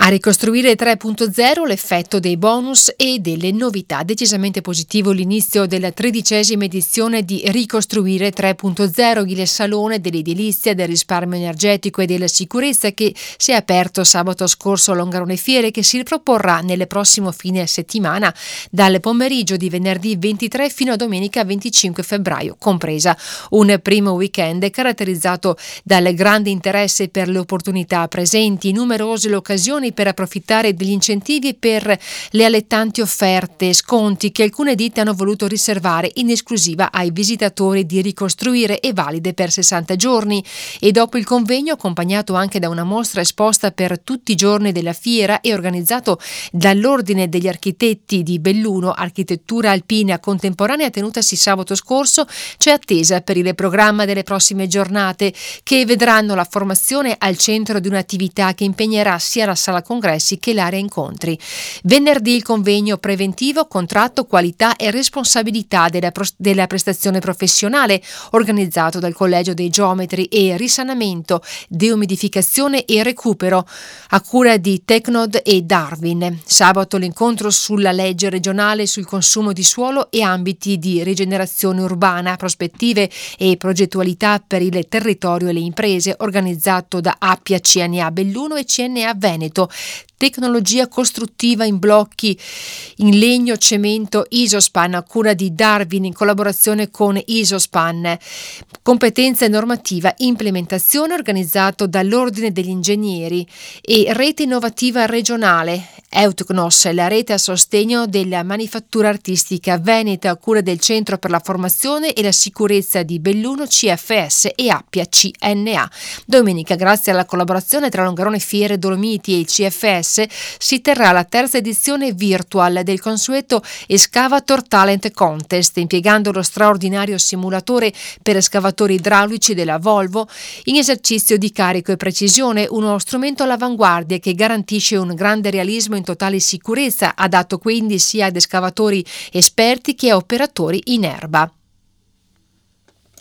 A Ricostruire 3.0 l'effetto dei bonus e delle novità. Decisamente positivo l'inizio della 13ª edizione di Ricostruire 3.0, il salone dell'edilizia, del risparmio energetico e della sicurezza che si è aperto sabato scorso a Longarone Fiere, che si riproporrà nelle prossime fine settimana dal pomeriggio di venerdì 23 fino a domenica 25 febbraio compresa. Un primo weekend caratterizzato dal grande interesse per le opportunità presenti, numerose le occasioni per approfittare degli incentivi per le allettanti offerte, sconti che alcune ditte hanno voluto riservare in esclusiva ai visitatori di Ricostruire e valide per 60 giorni. E dopo il convegno, accompagnato anche da una mostra esposta per tutti i giorni della fiera e organizzato dall'Ordine degli Architetti di Belluno, Architettura Alpina Contemporanea, tenutasi sabato scorso, c'è attesa per il programma delle prossime giornate, che vedranno la formazione al centro di un'attività che impegnerà sia la sala congressi che l'area incontri. Venerdì il convegno preventivo contratto, qualità e responsabilità della prestazione professionale, organizzato dal Collegio dei Geometri, e risanamento, deumidificazione e recupero a cura di Tecnod e Darwin. Sabato l'incontro sulla legge regionale sul consumo di suolo e ambiti di rigenerazione urbana, prospettive e progettualità per il territorio e le imprese, organizzato da Appia CNA Belluno e CNA Veneto. Tecnologia costruttiva in blocchi in legno, cemento, Isospan a cura di Darwin in collaborazione con Isospan. Competenza normativa, implementazione, organizzato dall'Ordine degli Ingegneri. E rete innovativa regionale, Eutecnos, la rete a sostegno della manifattura artistica veneta a cura del Centro per la Formazione e la Sicurezza di Belluno, CFS e Appia CNA. Domenica, grazie alla collaborazione tra Longarone Fiere Dolomiti e il CFS, si terrà la terza edizione virtual del consueto Excavator Talent Contest, impiegando lo straordinario simulatore per escavatori idraulici della Volvo in esercizio di carico e precisione, uno strumento all'avanguardia che garantisce un grande realismo in totale sicurezza, adatto quindi sia ad escavatori esperti che a operatori in erba.